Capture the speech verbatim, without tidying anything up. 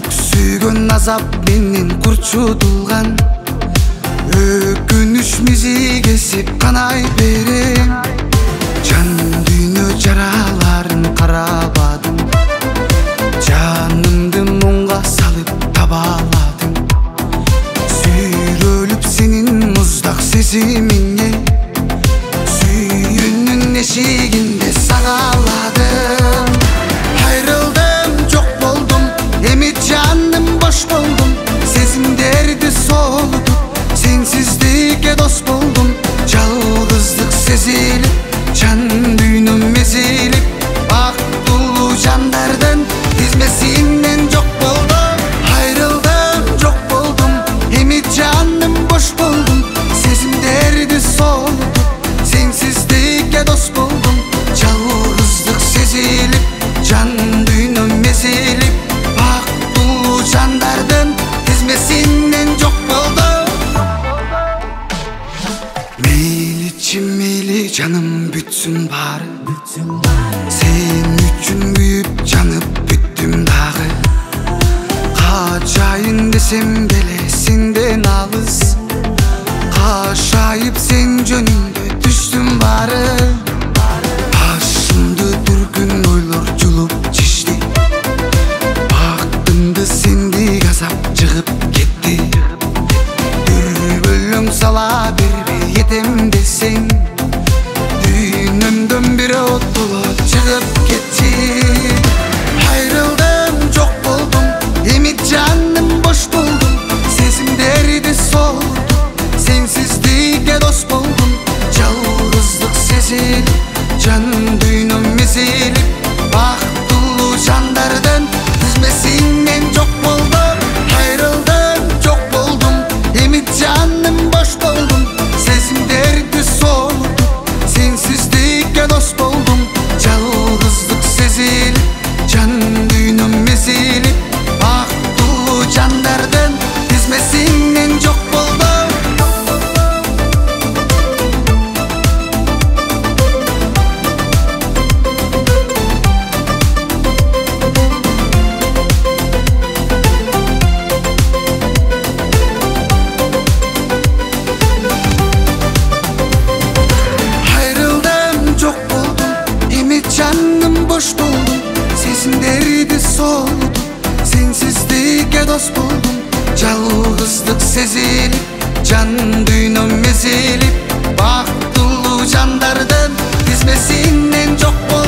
Өксүгөн азап менен курчутулган, өкүнүч мизи кесип канай берем. Жан дүйнө жараларын карабадым, жанымды муңга салып табаладым. Сүйрөлүп сенин муздак сезимиңе, сүйүүнүн эшигинде сагаладым. Айрылдым, жок болдум, эми жаным бош болдум. Сезимдерди соолутуп, сенсиздикке дос болдум. Жалгыздык сезилип, жан дүйнөм эзилип, бактылуу жандардын тизмесинен жок болдум. Айрылдым, жок болдум, эми жаным бош болдум. Сезимдерди соолутуп, сенсиздикке дос болдум. Жалгыздык сезилип, жан дүйнөм эзилип, бактылуу жандардын тизмесинен жок болдум. Мейличи мейли жаным бүтсүн баары, сен үчүн күйүп жанып бүттүм дагы. Качайын десем деле сенден алыс, кашайып сен жөнүндө түштүм баары. Башымды дүргүн ойлор жулуп чечти, бактымды сендик азап жыгып кетти. Дүрбөлөң сала бербей этем десең, дүйнөмдөн бир оттолот чыгып кетти. Айрылдым, жок болдум, эми жаным бош болдум. Сезимдерди соолутуп, сенсиздикке дос болдум. Жалгыздык сезилип, жан дүйнөм эзилип, бактылуу жандардын тизмесинен жок болдум. Айрылдым, жок болдум, эми жаным бош болдум. Сезимдерди соолутуп, сенсиздикке дос болдум. Жалгыздык сезилип, жан дүйнөм эзилип, бактылуу жандардын тизмесинен жок болдум. Жаным бош болдум, сезимдерди соолутуп, сенсиздикке дос болдум. Жалгыздык сезилип, жан дүйнөм эзилип, бактылуу жандардын тизмесинен жок болдум.